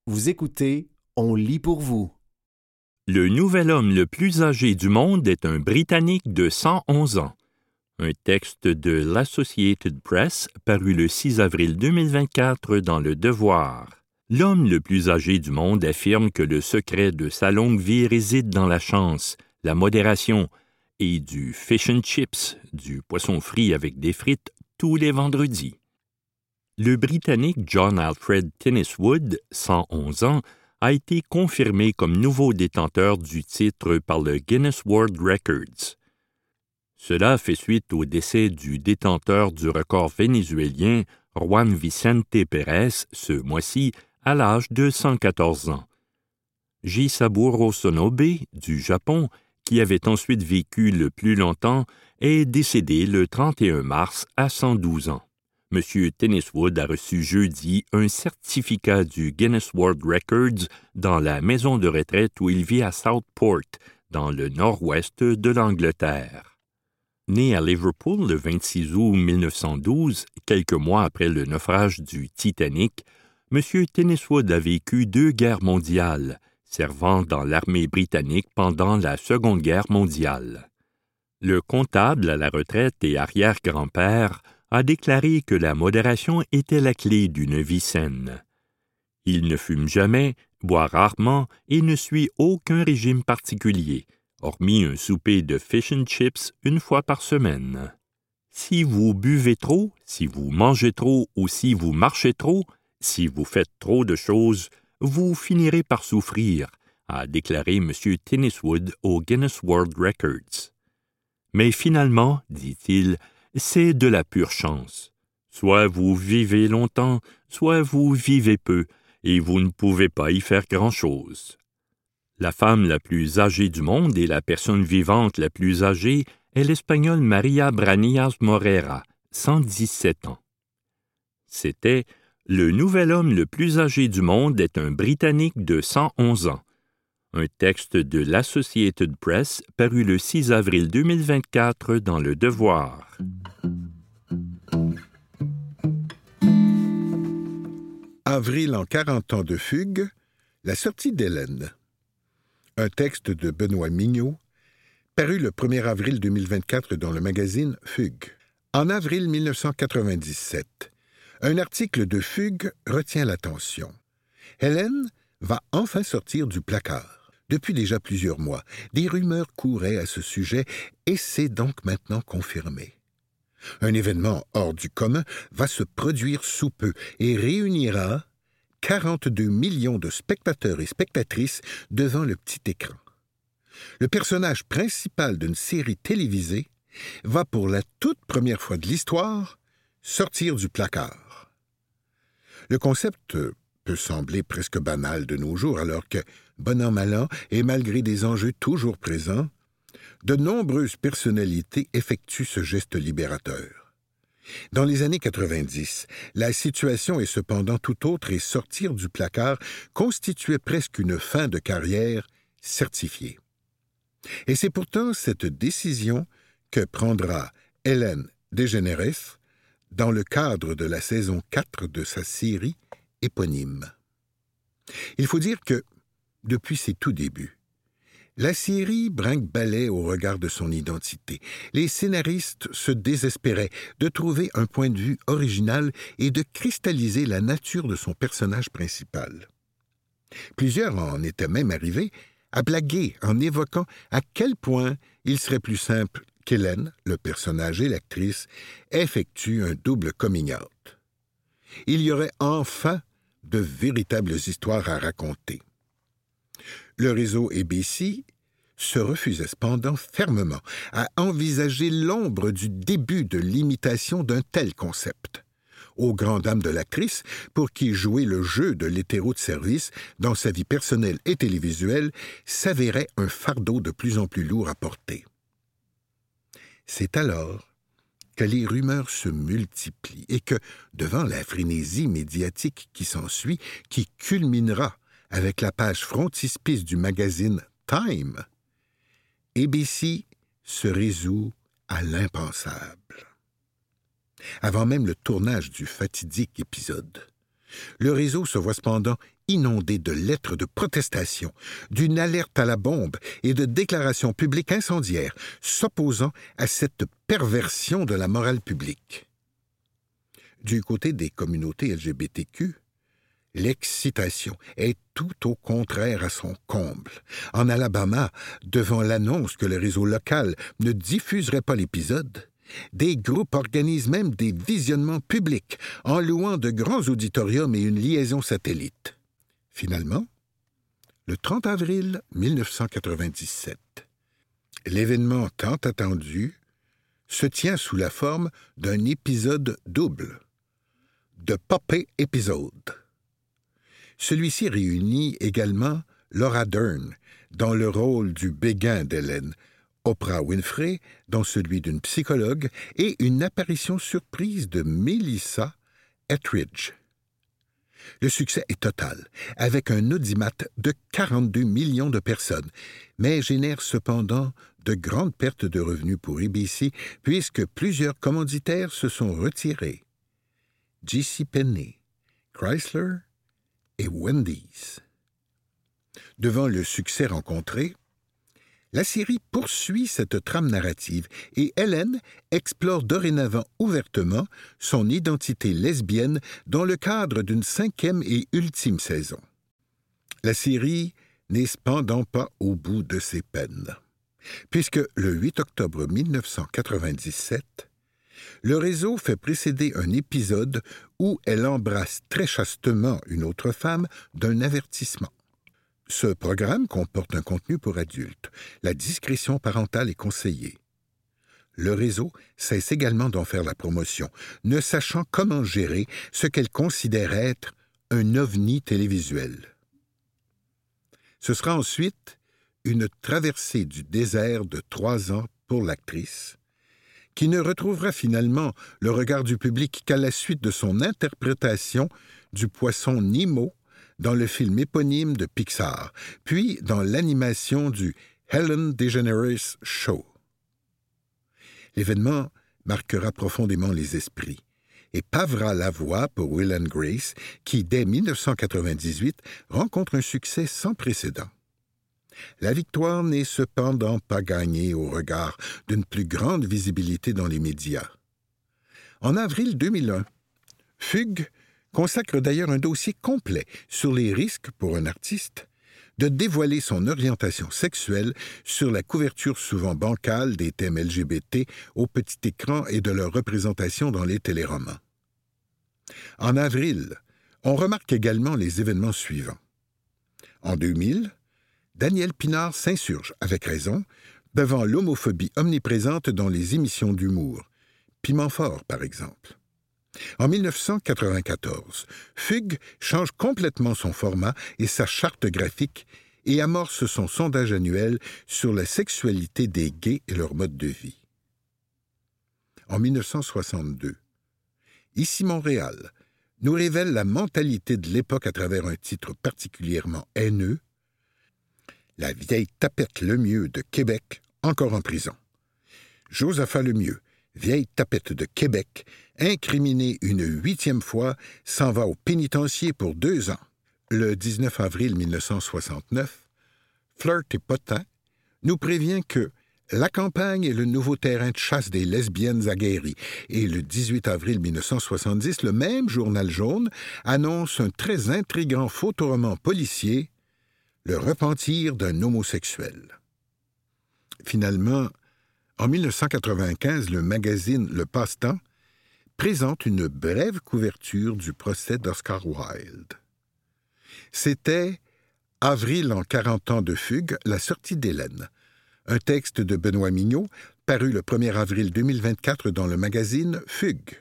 Vous écoutez, on lit pour vous. Le nouvel homme le plus âgé du monde est un Britannique de 111 ans. Un texte de l'Associated Press paru le 6 avril 2024 dans Le Devoir. L'homme le plus âgé du monde affirme que le secret de sa longue vie réside dans la chance, la modération et du fish and chips, du poisson frit avec des frites, tous les vendredis. Le Britannique John Alfred Tenniswood, 111 ans, a été confirmé comme nouveau détenteur du titre par le Guinness World Records. Cela fait suite au décès du détenteur du record vénézuélien Juan Vicente Pérez ce mois-ci à l'âge de 114 ans. Jisaburo Sonobe, du Japon, qui avait ensuite vécu le plus longtemps, est décédé le 31 mars à 112 ans. M. Tenniswood a reçu jeudi un certificat du Guinness World Records dans la maison de retraite où il vit à Southport, dans le nord-ouest de l'Angleterre. Né à Liverpool le 26 août 1912, quelques mois après le naufrage du Titanic, M. Tenniswood a vécu 2 guerres mondiales, servant dans l'armée britannique pendant la Seconde Guerre mondiale. Le comptable à la retraite et arrière-grand-père a déclaré que la modération était la clé d'une vie saine. Il ne fume jamais, boit rarement et ne suit aucun régime particulier, hormis un souper de fish and chips une fois par semaine. Si vous buvez trop, si vous mangez trop ou si vous marchez trop, si vous faites trop de choses, vous finirez par souffrir, a déclaré M. Tenniswood au Guinness World Records. Mais finalement, dit-il, c'est de la pure chance. Soit vous vivez longtemps, soit vous vivez peu, et vous ne pouvez pas y faire grand-chose. La femme la plus âgée du monde et la personne vivante la plus âgée est l'Espagnole María Branias Morera, 117 ans. C'était « Le nouvel homme le plus âgé du monde est un Britannique de 111 ans ». Un texte de l'Associated Press paru le 6 avril 2024 dans Le Devoir. Avril en 40 ans de fugue, la sortie d'Hélène. Un texte de Benoît Mignot, paru le 1er avril 2024 dans le magazine Fugue. En avril 1997, un article de Fugue retient l'attention. Hélène va enfin sortir du placard. Depuis déjà plusieurs mois, des rumeurs couraient à ce sujet et c'est donc maintenant confirmé. Un événement hors du commun va se produire sous peu et réunira 42 millions de spectateurs et spectatrices devant le petit écran. Le personnage principal d'une série télévisée va pour la toute première fois de l'histoire sortir du placard. Le concept peut sembler presque banal de nos jours, alors que, bon an mal an, et malgré des enjeux toujours présents, de nombreuses personnalités effectuent ce geste libérateur. Dans les années 90, la situation est cependant tout autre et sortir du placard constituait presque une fin de carrière certifiée. Et c'est pourtant cette décision que prendra Ellen DeGeneres dans le cadre de la saison 4 de sa série éponyme. Il faut dire que, depuis ses tout débuts, la série brinque-ballait au regard de son identité. Les scénaristes se désespéraient de trouver un point de vue original et de cristalliser la nature de son personnage principal. Plusieurs en étaient même arrivés à blaguer en évoquant à quel point il serait plus simple qu'Hélène, le personnage et l'actrice, effectuent un double coming out. Il y aurait enfin de véritables histoires à raconter. Le réseau ABC se refusait cependant fermement à envisager l'ombre du début de l'imitation d'un tel concept, aux grandes dames de l'actrice pour qui jouer le jeu de l'hétéro de service dans sa vie personnelle et télévisuelle s'avérait un fardeau de plus en plus lourd à porter. C'est alors que les rumeurs se multiplient et que, devant la frénésie médiatique qui s'ensuit, qui culminera avec la page frontispice du magazine Time, ABC se résout à l'impensable. Avant même le tournage du fatidique épisode, le réseau se voit cependant inondé de lettres de protestation, d'une alerte à la bombe et de déclarations publiques incendiaires s'opposant à cette perversion de la morale publique. Du côté des communautés LGBTQ, l'excitation est tout au contraire à son comble. En Alabama, devant l'annonce que le réseau local ne diffuserait pas l'épisode, des groupes organisent même des visionnements publics en louant de grands auditoriums et une liaison satellite. Finalement, le 30 avril 1997, l'événement tant attendu se tient sous la forme d'un épisode double, The Poppy Episode. Celui-ci réunit également Laura Dern dans le rôle du béguin d'Ellen, Oprah Winfrey dans celui d'une psychologue et une apparition surprise de Melissa Etheridge. Le succès est total, avec un audimat de 42 millions de personnes, mais génère cependant de grandes pertes de revenus pour ABC puisque plusieurs commanditaires se sont retirés. JCPenney, Chrysler et Wendy's. Devant le succès rencontré, la série poursuit cette trame narrative et Ellen explore dorénavant ouvertement son identité lesbienne dans le cadre d'une 5e et ultime saison. La série n'est cependant pas au bout de ses peines, puisque le 8 octobre 1997, le réseau fait précéder un épisode où elle embrasse très chastement une autre femme d'un avertissement. Ce programme comporte un contenu pour adultes. La discrétion parentale est conseillée. Le réseau cesse également d'en faire la promotion, ne sachant comment gérer ce qu'elle considère être un ovni télévisuel. Ce sera ensuite une traversée du désert de 3 ans pour l'actrice, qui ne retrouvera finalement le regard du public qu'à la suite de son interprétation du poisson Nemo dans le film éponyme de Pixar, puis dans l'animation du Ellen DeGeneres Show. L'événement marquera profondément les esprits et pavera la voie pour Will and Grace, qui, dès 1998, rencontre un succès sans précédent. La victoire n'est cependant pas gagnée au regard d'une plus grande visibilité dans les médias. En avril 2001, Fugue consacre d'ailleurs un dossier complet sur les risques pour un artiste de dévoiler son orientation sexuelle sur la couverture souvent bancale des thèmes LGBT au petit écran et de leur représentation dans les téléromans. En avril, on remarque également les événements suivants. En 2000, Daniel Pinard s'insurge, avec raison, devant l'homophobie omniprésente dans les émissions d'humour, Piment fort par exemple. En 1994, Fugue change complètement son format et sa charte graphique et amorce son sondage annuel sur la sexualité des gays et leur mode de vie. En 1962, Ici Montréal nous révèle la mentalité de l'époque à travers un titre particulièrement haineux, La vieille tapette Lemieux de Québec, encore en prison. Josaphat Lemieux, vieille tapette de Québec, incriminée une 8e fois, s'en va au pénitencier pour 2 ans. Le 19 avril 1969, Flirt et Potin nous prévient que la campagne est le nouveau terrain de chasse des lesbiennes aguerries. Et le 18 avril 1970, le même Journal jaune annonce un très intrigant photoroman policier, Le repentir d'un homosexuel. Finalement, en 1995, le magazine Le Passe-Temps présente une brève couverture du procès d'Oscar Wilde. C'était « Avril en 40 ans de Fugue, la sortie d'Hélène », un texte de Benoît Mignot, paru le 1er avril 2024 dans le magazine Fugue.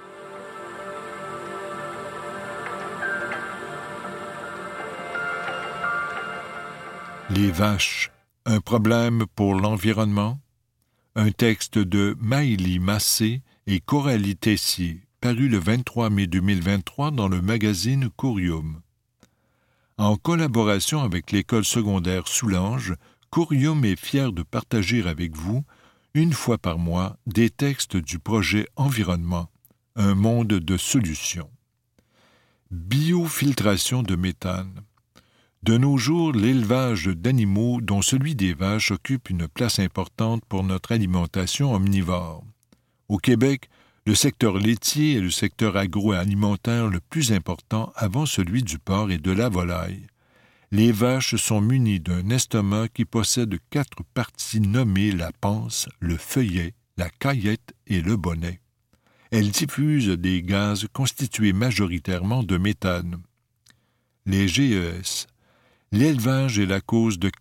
Les vaches, un problème pour l'environnement? Un texte de Maëlie Massé et Coralie Tessier, paru le 23 mai 2023 dans le magazine Courium. En collaboration avec l'école secondaire Soulanges, Courium est fier de partager avec vous, 1 fois par mois, des textes du projet Environnement, un monde de solutions. Biofiltration de méthane. De nos jours, l'élevage d'animaux, dont celui des vaches, occupe une place importante pour notre alimentation omnivore. Au Québec, le secteur laitier est le secteur agroalimentaire le plus important avant celui du porc et de la volaille. Les vaches sont munies d'un estomac qui possède 4 parties nommées la panse, le feuillet, la caillette et le bonnet. Elles diffusent des gaz constitués majoritairement de méthane. Les GES. L'élevage est la cause de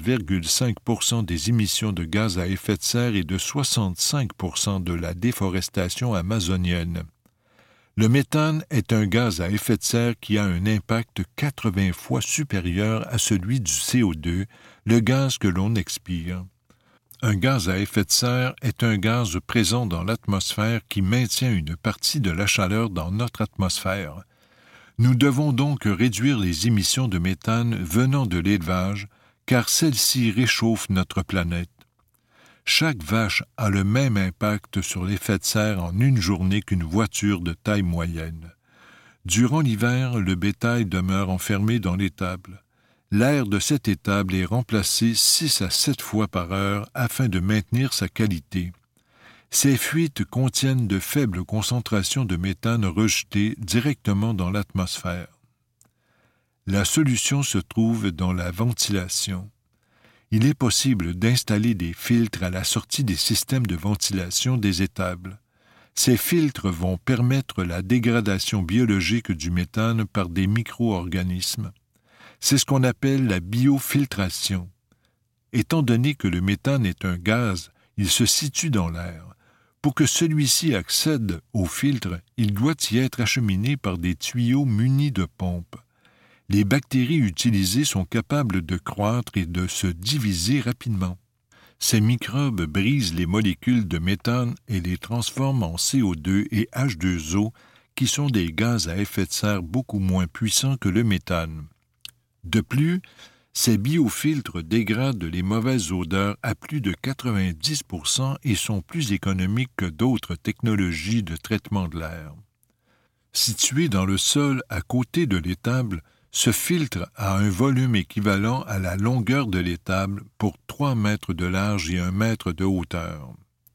14,5% des émissions de gaz à effet de serre et de 65% de la déforestation amazonienne. Le méthane est un gaz à effet de serre qui a un impact 80 fois supérieur à celui du CO2, le gaz que l'on expire. Un gaz à effet de serre est un gaz présent dans l'atmosphère qui maintient une partie de la chaleur dans notre atmosphère. Nous devons donc réduire les émissions de méthane venant de l'élevage, car celles-ci réchauffent notre planète. Chaque vache a le même impact sur l'effet de serre en une journée qu'une voiture de taille moyenne. Durant l'hiver, le bétail demeure enfermé dans l'étable. L'air de cette étable est remplacé 6 à 7 fois par heure afin de maintenir sa qualité. Ces fuites contiennent de faibles concentrations de méthane rejetées directement dans l'atmosphère. La solution se trouve dans la ventilation. Il est possible d'installer des filtres à la sortie des systèmes de ventilation des étables. Ces filtres vont permettre la dégradation biologique du méthane par des micro-organismes. C'est ce qu'on appelle la biofiltration. Étant donné que le méthane est un gaz, il se situe dans l'air. Pour que celui-ci accède au filtre, il doit y être acheminé par des tuyaux munis de pompes. Les bactéries utilisées sont capables de croître et de se diviser rapidement. Ces microbes brisent les molécules de méthane et les transforment en CO2 et H2O, qui sont des gaz à effet de serre beaucoup moins puissants que le méthane. De plus, ces biofiltres dégradent les mauvaises odeurs à plus de 90% et sont plus économiques que d'autres technologies de traitement de l'air. Situé dans le sol à côté de l'étable, ce filtre a un volume équivalent à la longueur de l'étable pour 3 mètres de large et 1 mètre de hauteur.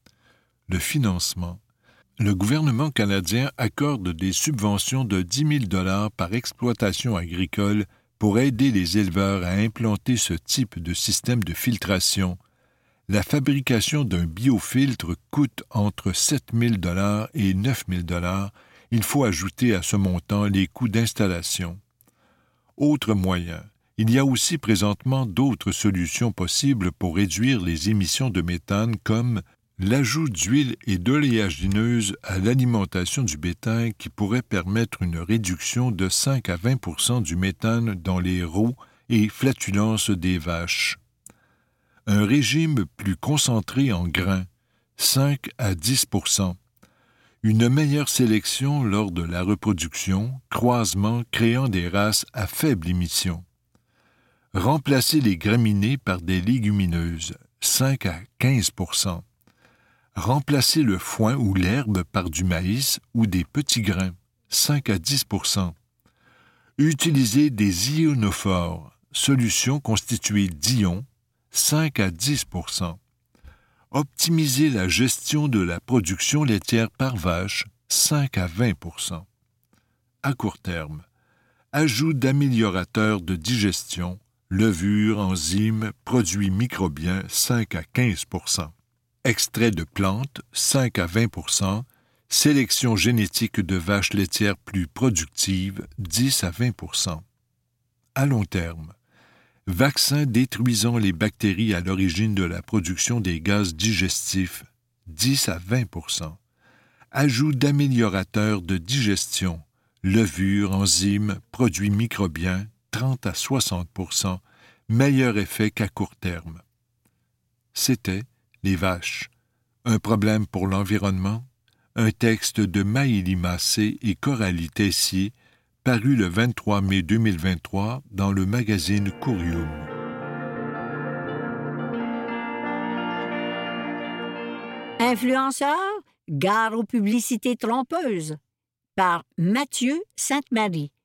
Le financement. Le gouvernement canadien accorde des subventions de 10 000 $ par exploitation agricole pour aider les éleveurs à implanter ce type de système de filtration. La fabrication d'un biofiltre coûte entre 7 000 $ et 9 000 $. Il faut ajouter à ce montant les coûts d'installation. Autre moyen. Il y a aussi présentement d'autres solutions possibles pour réduire les émissions de méthane comme l'ajout d'huile et d'oléagineuses à l'alimentation du bétail qui pourrait permettre une réduction de 5 à 20% du méthane dans les rots et flatulences des vaches. Un régime plus concentré en grains, 5 à 10%. Une meilleure sélection lors de la reproduction, croisement créant des races à faible émission. Remplacer les graminées par des légumineuses, 5 à 15%. Remplacer le foin ou l'herbe par du maïs ou des petits grains, 5 à 10%. Utiliser des ionophores, solution constituée d'ions, 5 à 10%. Optimiser la gestion de la production laitière par vache, 5 à 20%. À court terme, ajout d'améliorateurs de digestion, levures, enzymes, produits microbiens, 5 à 15%. Extrait de plantes, 5 à 20%. Sélection génétique de vaches laitières plus productives, 10 à 20%. À long terme, vaccins détruisant les bactéries à l'origine de la production des gaz digestifs, 10 à 20%. Ajout d'améliorateurs de digestion, levures, enzymes, produits microbiens, 30 à 60%, meilleur effet qu'à court terme. C'était Les vaches, un problème pour l'environnement, un texte de Maëlie Massé et Coralie Tessier, paru le 23 mai 2023 dans le magazine Curium. Influenceur, gare aux publicités trompeuses, par Mathieu Sainte-Marie.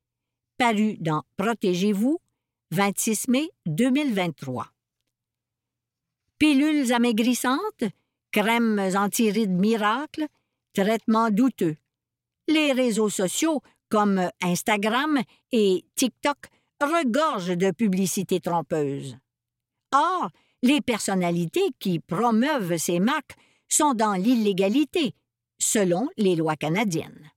paru dans Protégez-vous, 26 mai 2023. Pilules amaigrissantes, crèmes anti-rides miracles, traitements douteux. Les réseaux sociaux comme Instagram et TikTok regorgent de publicités trompeuses. Or, les personnalités qui promeuvent ces marques sont dans l'illégalité, selon les lois canadiennes.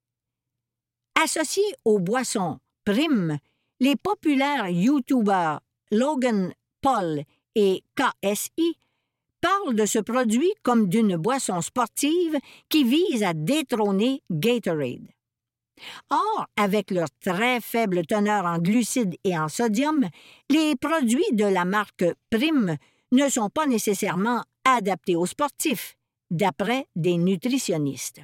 Associés aux boissons Prime, les populaires YouTubers Logan Paul et KSI parlent de ce produit comme d'une boisson sportive qui vise à détrôner Gatorade. Or, avec leur très faible teneur en glucides et en sodium, les produits de la marque Prime ne sont pas nécessairement adaptés aux sportifs, d'après des nutritionnistes.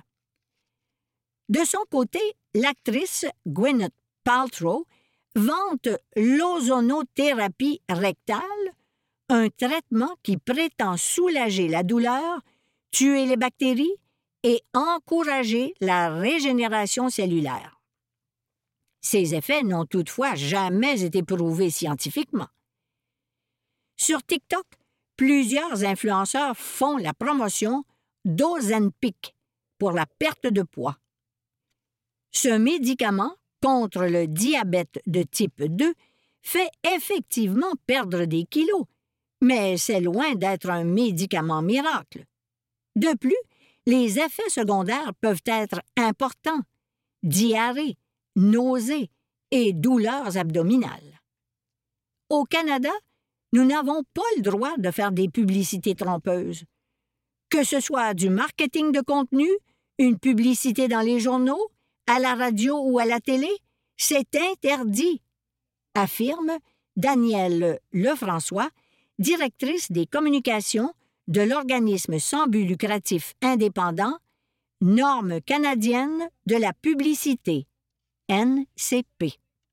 De son côté, l'actrice Gwyneth Paltrow vante l'ozonothérapie rectale, un traitement qui prétend soulager la douleur, tuer les bactéries et encourager la régénération cellulaire. Ces effets n'ont toutefois jamais été prouvés scientifiquement. Sur TikTok, plusieurs influenceurs font la promotion d'Ozempic pour la perte de poids. Ce médicament contre le diabète de type 2 fait effectivement perdre des kilos, mais c'est loin d'être un médicament miracle. De plus, les effets secondaires peuvent être importants: diarrhée, nausées et douleurs abdominales. Au Canada, nous n'avons pas le droit de faire des publicités trompeuses. Que ce soit du marketing de contenu, une publicité dans les journaux, à la radio ou à la télé, c'est interdit, affirme Danielle Lefrançois, directrice des communications de l'organisme sans but lucratif indépendant Normes canadiennes de la publicité, NCP.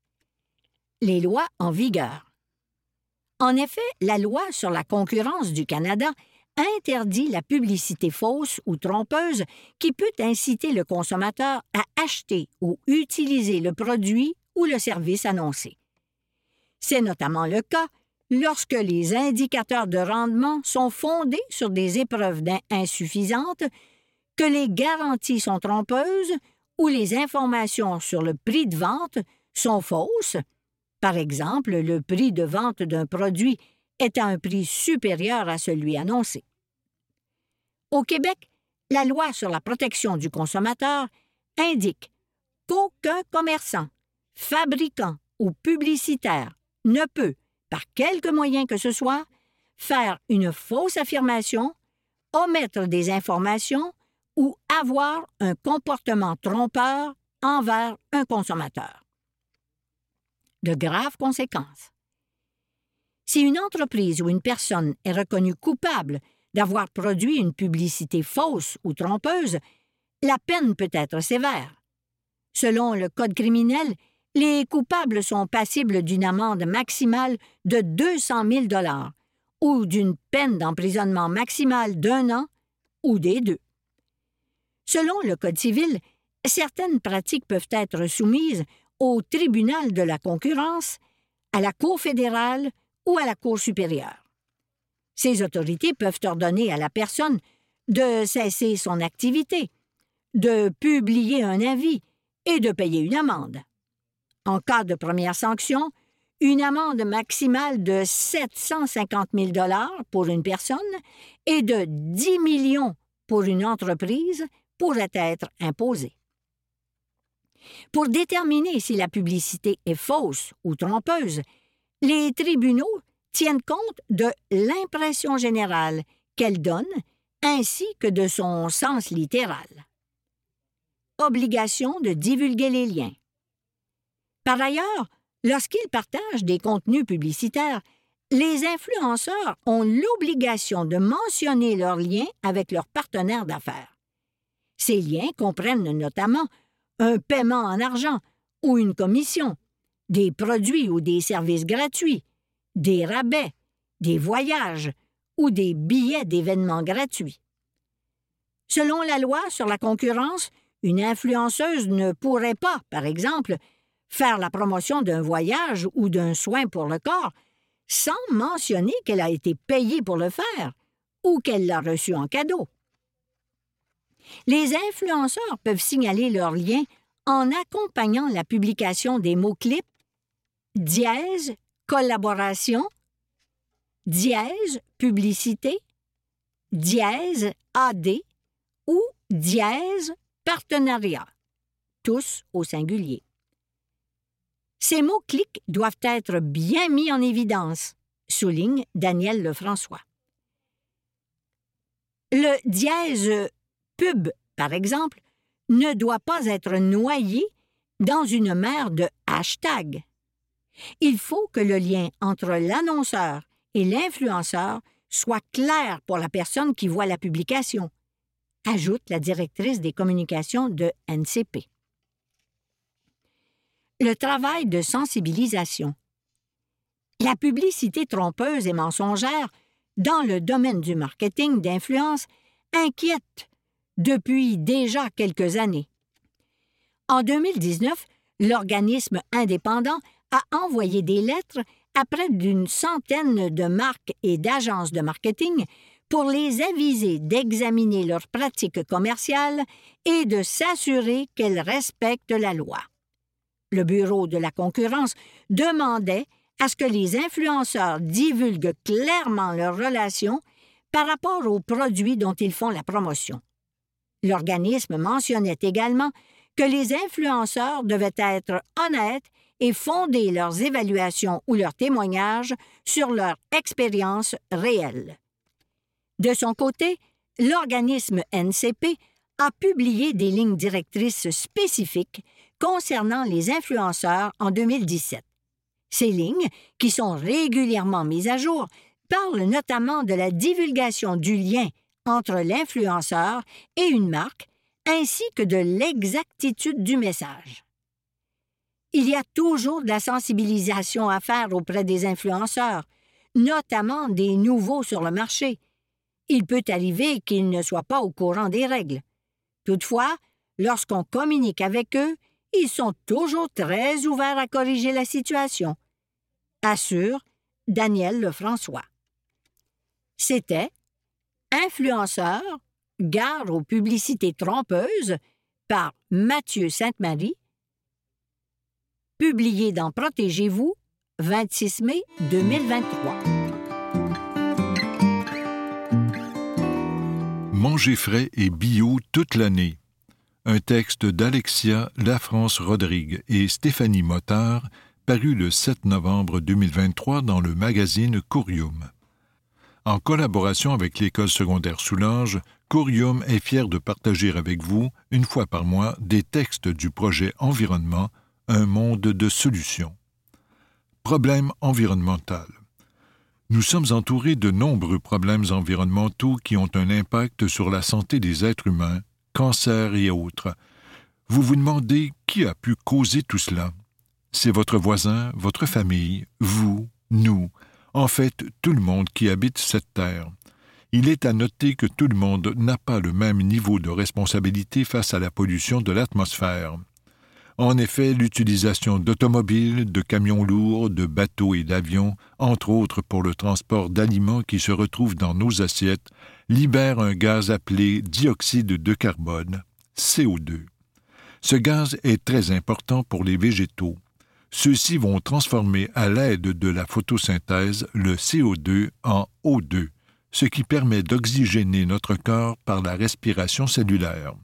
Les lois en vigueur. En effet, la loi sur la concurrence du Canada interdit la publicité fausse ou trompeuse qui peut inciter le consommateur à acheter ou utiliser le produit ou le service annoncé. C'est notamment le cas lorsque les indicateurs de rendement sont fondés sur des épreuves insuffisantes, que les garanties sont trompeuses ou les informations sur le prix de vente sont fausses. Par exemple, le prix de vente d'un produit est à un prix supérieur à celui annoncé. Au Québec, la loi sur la protection du consommateur indique qu'aucun commerçant, fabricant ou publicitaire ne peut, par quelque moyen que ce soit, faire une fausse affirmation, omettre des informations ou avoir un comportement trompeur envers un consommateur. De graves conséquences. Si une entreprise ou une personne est reconnue coupable d'avoir produit une publicité fausse ou trompeuse, la peine peut être sévère. Selon le Code criminel, les coupables sont passibles d'une amende maximale de 200 000 $ ou d'une peine d'emprisonnement maximale d'1 an ou des deux. Selon le Code civil, certaines pratiques peuvent être soumises au tribunal de la concurrence, à la Cour fédérale ou à la Cour supérieure. Ces autorités peuvent ordonner à la personne de cesser son activité, de publier un avis et de payer une amende. En cas de première sanction, une amende maximale de 750 000 $ pour une personne et de 10 millions pour une entreprise pourrait être imposée. Pour déterminer si la publicité est fausse ou trompeuse, les tribunaux tiennent compte de l'impression générale qu'elle donne ainsi que de son sens littéral. Obligation de divulguer les liens. Par ailleurs, lorsqu'ils partagent des contenus publicitaires, les influenceurs ont l'obligation de mentionner leurs liens avec leurs partenaires d'affaires. Ces liens comprennent notamment un paiement en argent ou une commission, des produits ou des services gratuits, des rabais, des voyages ou des billets d'événements gratuits. Selon la loi sur la concurrence, une influenceuse ne pourrait pas, par exemple, faire la promotion d'un voyage ou d'un soin pour le corps sans mentionner qu'elle a été payée pour le faire ou qu'elle l'a reçu en cadeau. Les influenceurs peuvent signaler leur lien en accompagnant la publication des mots-clips dièse collaboration, dièse publicité, dièse AD ou dièse partenariat, tous au singulier. Ces mots-clics doivent être bien mis en évidence, souligne Daniel Lefrançois. Le dièse pub, par exemple, ne doit pas être noyé dans une mer de hashtags. Il faut que le lien entre l'annonceur et l'influenceur soit clair pour la personne qui voit la publication, ajoute la directrice des communications de NCP. Le travail de sensibilisation. La publicité trompeuse et mensongère dans le domaine du marketing d'influence inquiète depuis déjà quelques années. En 2019, l'organisme indépendant a envoyé des lettres à près d'une centaine de marques et d'agences de marketing pour les aviser d'examiner leurs pratiques commerciales et de s'assurer qu'elles respectent la loi. Le Bureau de la concurrence demandait à ce que les influenceurs divulguent clairement leurs relations par rapport aux produits dont ils font la promotion. L'organisme mentionnait également que les influenceurs devaient être honnêtes et fonder leurs évaluations ou leurs témoignages sur leur expérience réelle. De son côté, l'organisme NCP a publié des lignes directrices spécifiques concernant les influenceurs en 2017. Ces lignes, qui sont régulièrement mises à jour, parlent notamment de la divulgation du lien entre l'influenceur et une marque, ainsi que de l'exactitude du message. Il y a toujours de la sensibilisation à faire auprès des influenceurs, notamment des nouveaux sur le marché. Il peut arriver qu'ils ne soient pas au courant des règles. Toutefois, lorsqu'on communique avec eux, ils sont toujours très ouverts à corriger la situation, assure Daniel Lefrançois. C'était Influenceur, gare aux publicités trompeuses par Mathieu Sainte-Marie, publié dans Protégez-vous, 26 mai 2023. Manger frais et bio toute l'année. Un texte d'Alexia Lafrance-Rodrigue et Stéphanie Motard, paru le 7 novembre 2023 dans le magazine Courium. En collaboration avec l'École secondaire Soulanges, Courium est fier de partager avec vous, une fois par mois, des textes du projet Environnement, un monde de solutions. Problème environnemental. Nous sommes entourés de nombreux problèmes environnementaux qui ont un impact sur la santé des êtres humains, cancer et autres. Vous vous demandez qui a pu causer tout cela. C'est votre voisin, votre famille, vous, nous, en fait tout le monde qui habite cette terre. Il est à noter que tout le monde n'a pas le même niveau de responsabilité face à la pollution de l'atmosphère. En effet, l'utilisation d'automobiles, de camions lourds, de bateaux et d'avions, entre autres pour le transport d'aliments qui se retrouvent dans nos assiettes, libère un gaz appelé dioxyde de carbone, CO2. Ce gaz est très important pour les végétaux. Ceux-ci vont transformer à l'aide de la photosynthèse le CO2 en O2, ce qui permet d'oxygéner notre corps par la respiration cellulaire.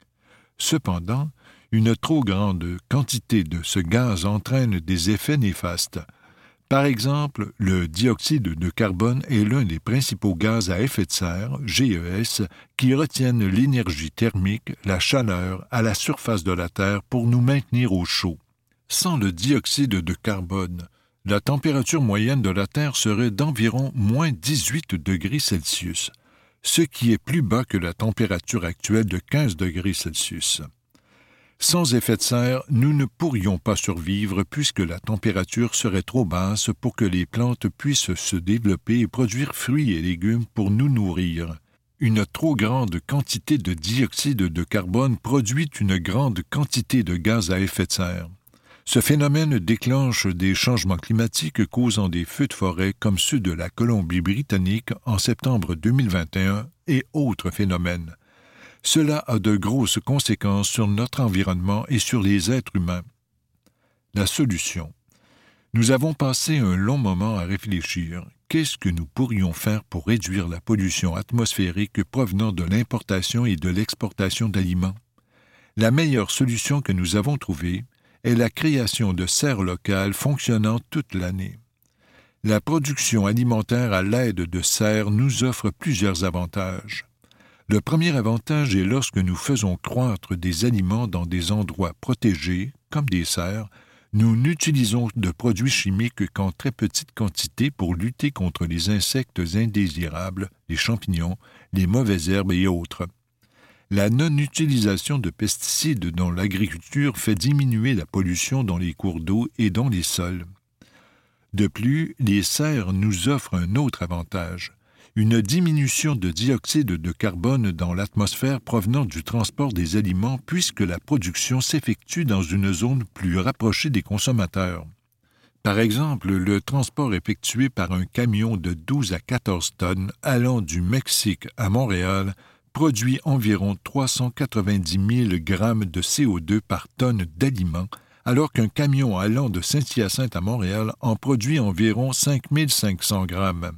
Cependant, une trop grande quantité de ce gaz entraîne des effets néfastes. Par exemple, le dioxyde de carbone est l'un des principaux gaz à effet de serre, GES, qui retiennent l'énergie thermique, la chaleur, à la surface de la Terre pour nous maintenir au chaud. Sans le dioxyde de carbone, la température moyenne de la Terre serait d'environ moins 18 degrés Celsius, ce qui est plus bas que la température actuelle de 15 degrés Celsius. Sans effet de serre, nous ne pourrions pas survivre puisque la température serait trop basse pour que les plantes puissent se développer et produire fruits et légumes pour nous nourrir. Une trop grande quantité de dioxyde de carbone produit une grande quantité de gaz à effet de serre. Ce phénomène déclenche des changements climatiques causant des feux de forêt comme ceux de la Colombie-Britannique en septembre 2021 et autres phénomènes. Cela a de grosses conséquences sur notre environnement et sur les êtres humains. La solution. Nous avons passé un long moment à réfléchir. Qu'est-ce que nous pourrions faire pour réduire la pollution atmosphérique provenant de l'importation et de l'exportation d'aliments? La meilleure solution que nous avons trouvée est la création de serres locales fonctionnant toute l'année. La production alimentaire à l'aide de serres nous offre plusieurs avantages. Le premier avantage est lorsque nous faisons croître des aliments dans des endroits protégés, comme des serres, nous n'utilisons de produits chimiques qu'en très petite quantité pour lutter contre les insectes indésirables, les champignons, les mauvaises herbes et autres. La non-utilisation de pesticides dans l'agriculture fait diminuer la pollution dans les cours d'eau et dans les sols. De plus, les serres nous offrent un autre avantage, une diminution de dioxyde de carbone dans l'atmosphère provenant du transport des aliments puisque la production s'effectue dans une zone plus rapprochée des consommateurs. Par exemple, le transport effectué par un camion de 12 à 14 tonnes allant du Mexique à Montréal produit environ 390 000 grammes de CO2 par tonne d'aliments, alors qu'un camion allant de Saint-Hyacinthe à Montréal en produit environ 5 500 grammes.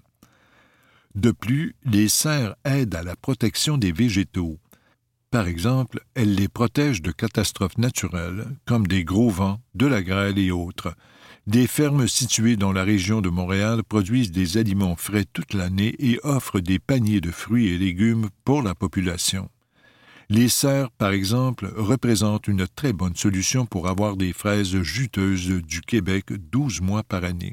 De plus, les serres aident à la protection des végétaux. Par exemple, elles les protègent de catastrophes naturelles, comme des gros vents, de la grêle et autres. Des fermes situées dans la région de Montréal produisent des aliments frais toute l'année et offrent des paniers de fruits et légumes pour la population. Les serres, par exemple, représentent une très bonne solution pour avoir des fraises juteuses du Québec 12 mois par année.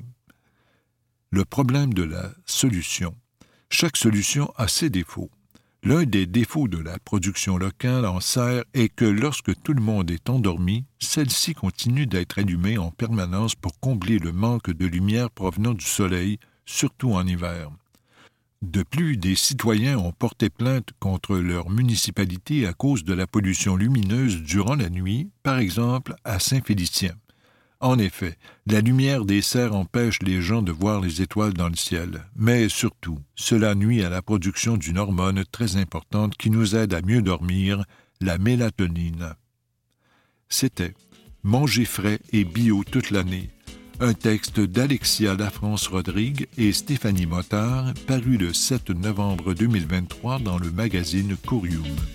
Le problème de la solution. Chaque solution a ses défauts. L'un des défauts de la production locale en serre est que lorsque tout le monde est endormi, celle-ci continue d'être allumée en permanence pour combler le manque de lumière provenant du soleil, surtout en hiver. De plus, des citoyens ont porté plainte contre leur municipalité à cause de la pollution lumineuse durant la nuit, par exemple à Saint-Félicien. En effet, la lumière des serres empêche les gens de voir les étoiles dans le ciel, mais surtout, cela nuit à la production d'une hormone très importante qui nous aide à mieux dormir, la mélatonine. C'était « Manger frais et bio toute l'année », un texte d'Alexia Lafrance-Rodrigue et Stéphanie Motard, paru le 7 novembre 2023 dans le magazine Curium.